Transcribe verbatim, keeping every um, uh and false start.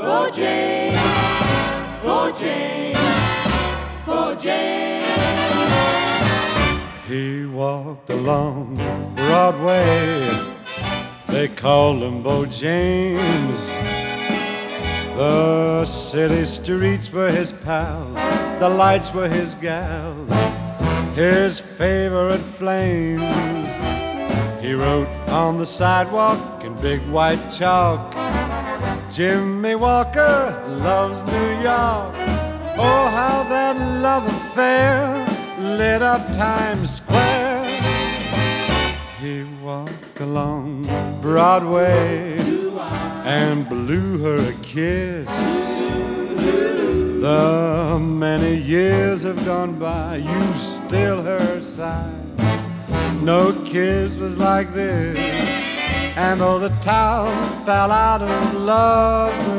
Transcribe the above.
Bojangles, Bojangles, Bojangles. He walked along Broadway, they called him Bojangles. The city streets were his pals, the lights were his gals, his favorite flames. He wrote on the sidewalk in big white chalk, Jimmy Walker loves New York. Oh, how that love affair lit up Times Square. He walked along Broadway and blew her a kiss. The many years have gone by, you still her sigh. No kiss was like this, and oh, the town fell out of love.